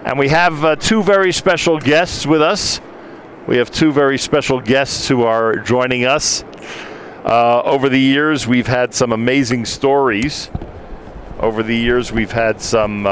And we have two very special guests with us. We have two very special guests who are joining us. Over the years, we've had some amazing stories. Over the years, we've had some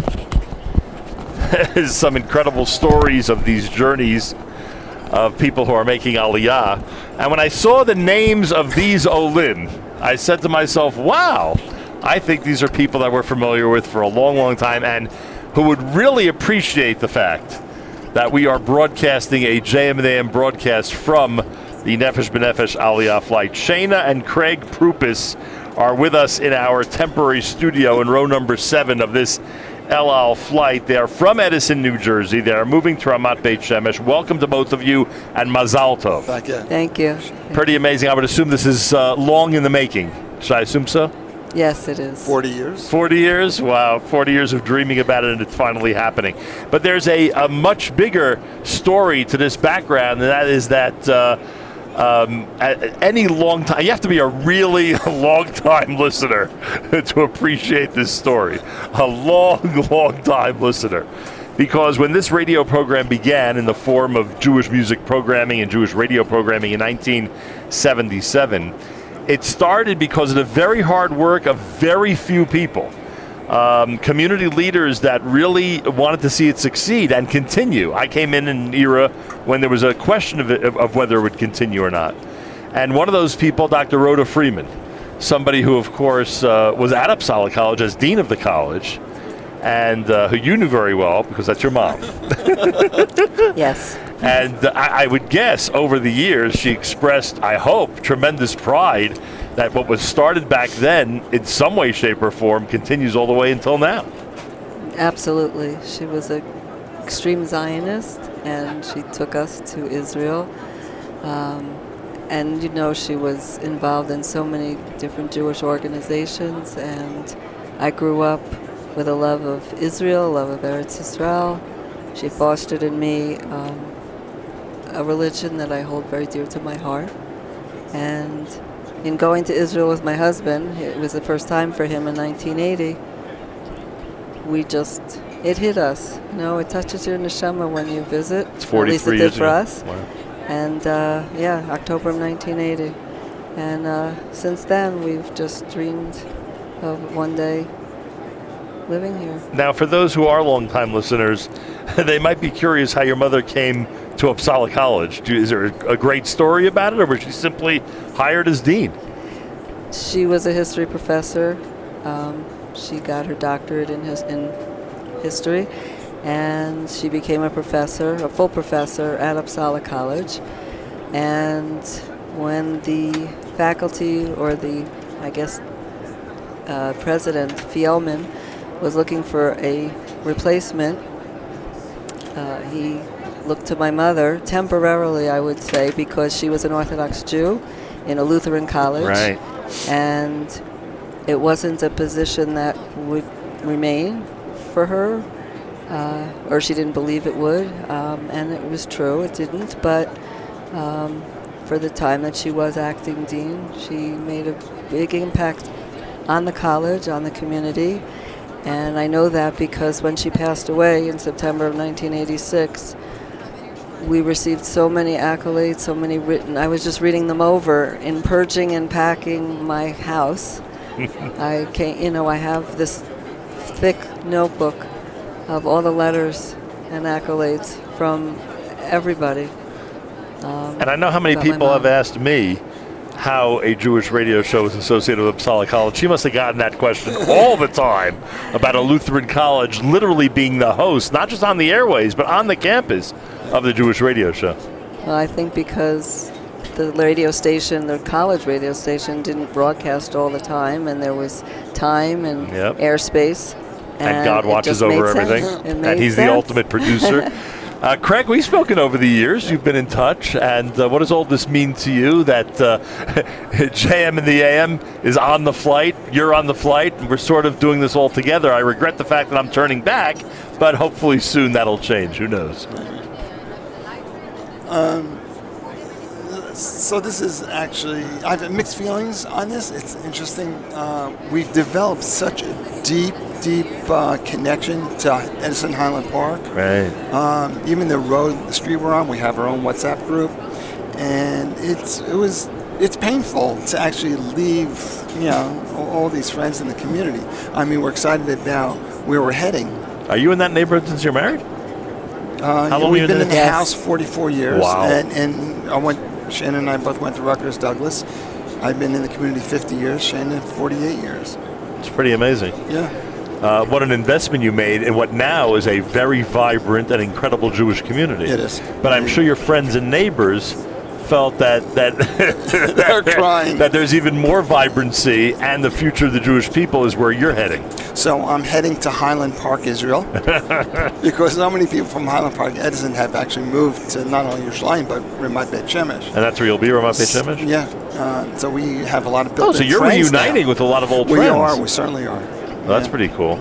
some incredible stories of these journeys of people who are making Aliyah. And when I saw the names of these Olim, I said to myself, wow, I think these are people that we're familiar with for a long, long time and who would really appreciate the fact that we are broadcasting a JM and AM broadcast from the Nefesh B'Nefesh Aliyah flight. Shana and Craig Prupis are with us in our temporary studio in row number 7 of this El Al flight. They are from Edison, New Jersey. They are moving to Ramat Beit Shemesh. Welcome to both of you, and Mazal Tov. Thank you. Thank you. Pretty amazing. I would assume this is long in the making. Should I assume so? Yes, it is. 40 years. 40 years? Wow, 40 years of dreaming about it, and it's finally happening. But there's a much bigger story to this background, and that is that at any long time, you have to be a really long-time listener to appreciate this story. A long-time listener. Because when this radio program began in the form of Jewish music programming and Jewish radio programming in 1977, it started because of the very hard work of very few people. Community leaders that really wanted to see it succeed and continue. I came in an era when there was a question of whether it would continue or not. And one of those people, Dr. Rhoda Freeman, somebody who, of course, was at Uppsala College as dean of the college, and who you knew very well because that's your mom. Yes. And I would guess over the years she expressed, I hope, tremendous pride that what was started back then in some way, shape, or form continues all the way until now. Absolutely. She was an extreme Zionist, and she took us to Israel. And, you know, she was involved in so many different Jewish organizations, and I grew up with a love of Israel, a love of Eretz Yisrael. She fostered in me a religion that I hold very dear to my heart. And in going to Israel with my husband, it was the first time for him in 1980, it hit us. You know, it touches your neshama when you visit. It's 43 At least it did years for ago. us. Wow. And yeah, October of 1980. And since then, we've just dreamed of one day living here. Now, for those who are longtime listeners, they might be curious how your mother came to Uppsala College. Is there a great story about it, or was she simply hired as dean? She was a history professor. She got her doctorate in history, and she became a professor, a full professor at Uppsala College. And when the faculty, or the, I guess, president, Fielman, was looking for a replacement, he looked to my mother, temporarily I would say, because she was an Orthodox Jew in a Lutheran college. Right. And it wasn't a position that would remain for her, or she didn't believe it would, and it was true, it didn't, but for the time that she was acting dean, she made a big impact on the college, on the community. And I know that because when she passed away in September of 1986, we received so many accolades, so many written. I was just reading them over in purging and packing my house. I can't, you know, I have this thick notebook of all the letters and accolades from everybody. And I know how many people have asked me how a Jewish radio show is associated with Uppsala College. She must have gotten that question all the time about a Lutheran college literally being the host, not just on the airways, but on the campus of the Jewish radio show. Well, I think because the radio station, the college radio station, didn't broadcast all the time, and there was time and airspace. And God watches over everything. And He's the ultimate producer. Craig, we've spoken over the years. You've been in touch. And what does all this mean to you that JM and the AM is on the flight, you're on the flight, and we're sort of doing this all together? I regret the fact that I'm turning back, but hopefully soon that'll change. Who knows? So this is actually, I have mixed feelings on this. It's interesting. We've developed such a deep connection to Edison Highland Park. Right. Even the street we're on, we have our own WhatsApp group, and it's painful to actually leave, all these friends in the community. I mean, we're excited about where we're heading. Are you in that neighborhood since you're married? How long we've have you been in the Yes. house 44 years. Wow. And Shannon and I both went to Rutgers Douglas. I've been in the community 50 years, Shannon 48 years. It's pretty amazing. Yeah. What an investment you made in what now is a very vibrant and incredible Jewish community. It is. But I'm sure your friends and neighbors felt that They're crying. that there's even more vibrancy, and the future of the Jewish people is where you're heading. So I'm heading to Highland Park, Israel, because so many people from Highland Park, Edison, have actually moved to not only Yerushalayim but Ramat Beit Shemesh. And that's where you'll be, Ramat Beit Shemesh? Yeah. So we have a lot of Oh, built-in so you're friends reuniting now. with a lot of old We friends. are. We certainly are. Well, that's Yeah. pretty cool.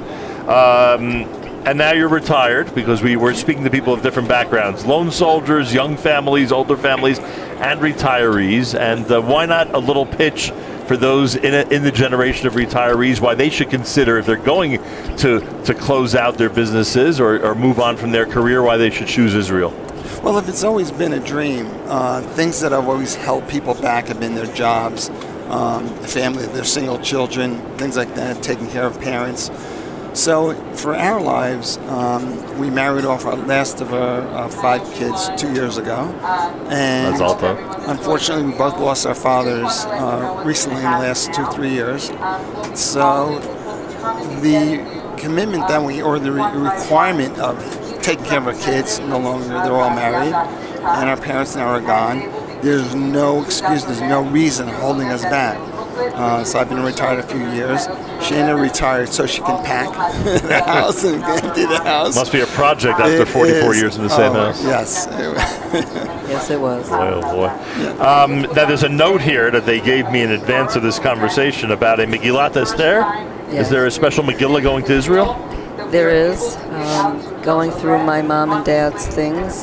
And now you're retired, because we were speaking to people of different backgrounds: lone soldiers, young families, older families, and retirees. And why not a little pitch for those in the generation of retirees, why they should consider, if they're going to close out their businesses or move on from their career, why they should choose Israel? Well, if it's always been a dream, things that have always held people back have been their jobs, family, their single children, things like that, taking care of parents. So for our lives, we married off our last of our 5 kids 2 years ago. And That's all tough. unfortunately, we both lost our fathers recently in the last 2-3 years. So the commitment that the requirement of taking care of our kids, no longer, they're all married, and our parents now are gone. There's no excuse, there's no reason holding us back. So I've been retired a few years. Shannon retired so she can pack the house and empty the house. Must be a project after 44 years in the same house. Yes. Yes, it was. Boy, oh boy. Now there's a note here that they gave me in advance of this conversation about a Megillat Esther. Yeah. Is there a special Megillah going to Israel? There is. Going through my mom and dad's things.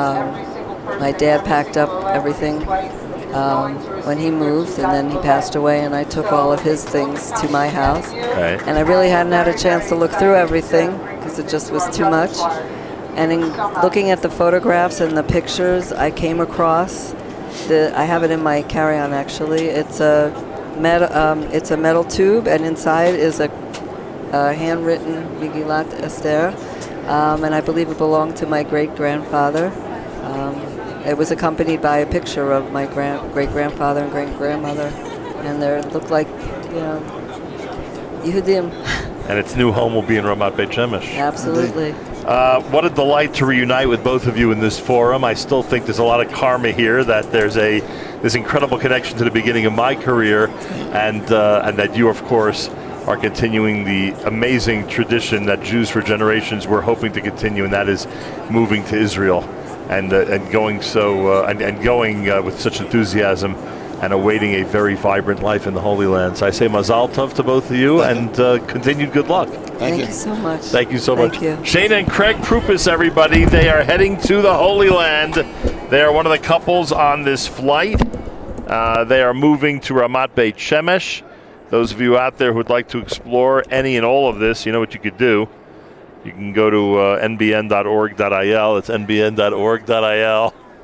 My dad packed up everything when he moved, and then he passed away, and I took all of his things to my house. Right. And I really hadn't had a chance to look through everything because it just was too much. And in looking at the photographs and the pictures, I came across I have it in my carry-on actually. It's a metal tube, and inside is a handwritten Megillat Esther, and I believe it belonged to my great-grandfather. It was accompanied by a picture of my great-grandfather and great-grandmother, and they looked like, Yehudim. And its new home will be in Ramat Beit Shemesh. Absolutely. What a delight to reunite with both of you in this forum. I still think there's a lot of karma here, that there's this incredible connection to the beginning of my career, and that you, of course, are continuing the amazing tradition that Jews for generations were hoping to continue, and that is moving to Israel and going with such enthusiasm and awaiting a very vibrant life in the Holy Land. So I say Mazal Tov to both of you, and continued good luck. Thank you so much. Thank you so much. Thank you. Shana and Craig Prupus, everybody. They are heading to the Holy Land. They are one of the couples on this flight. They are moving to Ramat Beit Shemesh. Those of you out there who would like to explore any and all of this, you know what you could do. You can go to nbn.org.il. It's nbn.org.il.